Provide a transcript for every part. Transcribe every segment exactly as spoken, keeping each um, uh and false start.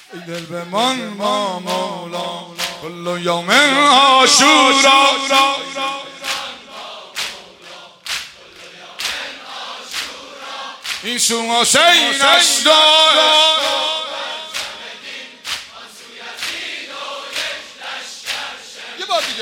ای دل بمان ما مولا کل یوم عاشورا این سو حسین است یه بار دیگه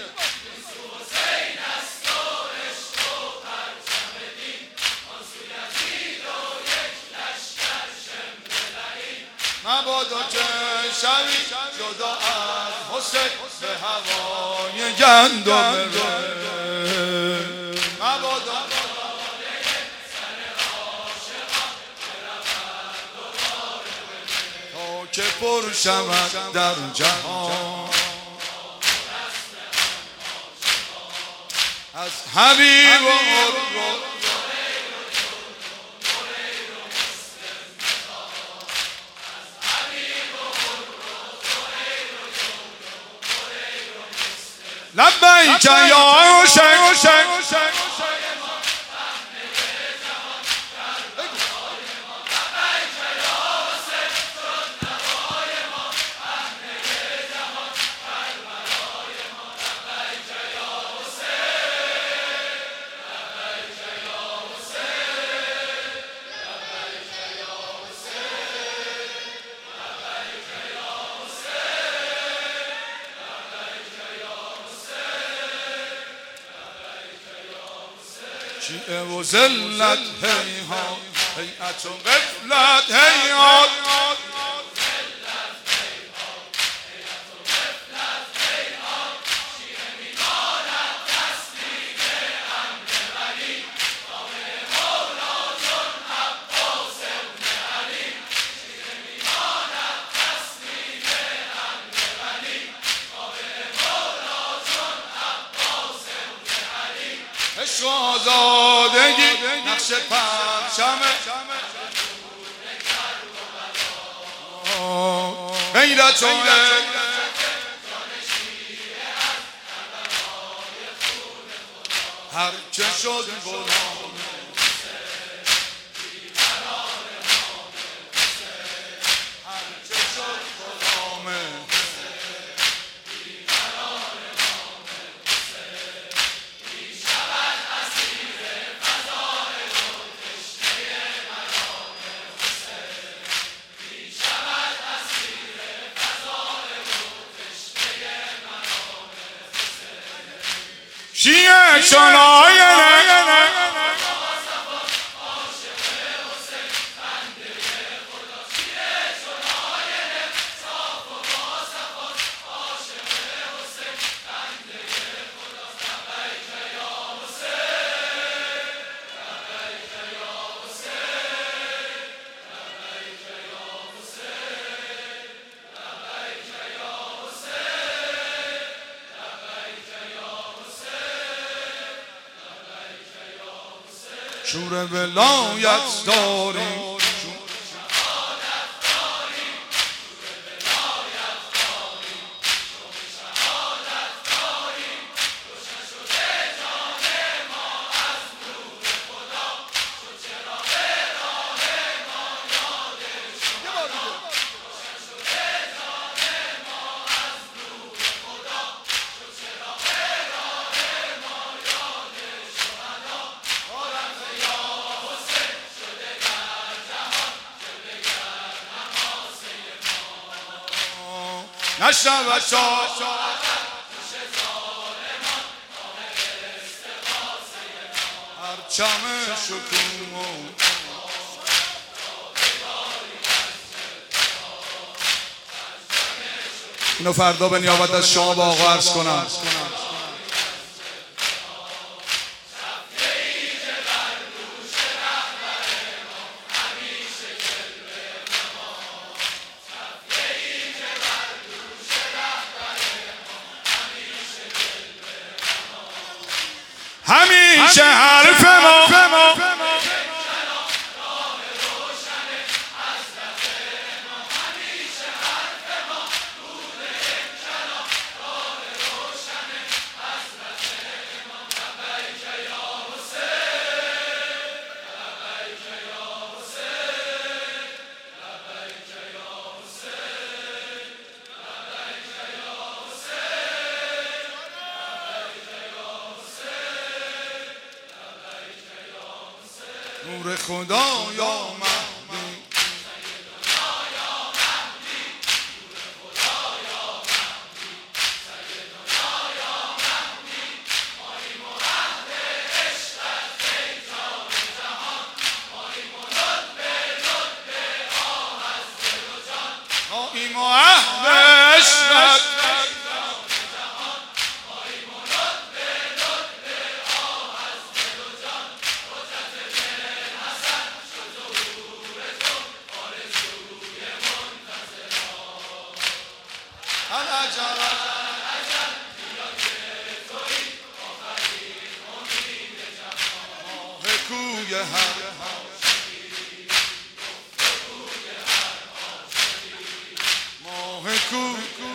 مبادا که شوی جدا از حسین به هوای گندم بره مبادا تا که پر شود در جهان از حبیب و لبیک یا حسین شیعه و ذلت هیهات هیئت و غفلت هیهات عشق و آزادگی نقش پرچم غیرت و هر چه شد غلام هر چه شد غلام شیعه چون آینه شور ولایت داریم نشنود شاه پرچم شکوه اینو فردا به نیابت از شما با آقا عرض کنم. همیشه حرف ما نور خدا یا مهدی ماییم و اهل عشقت ماه کوی هر ماه کوی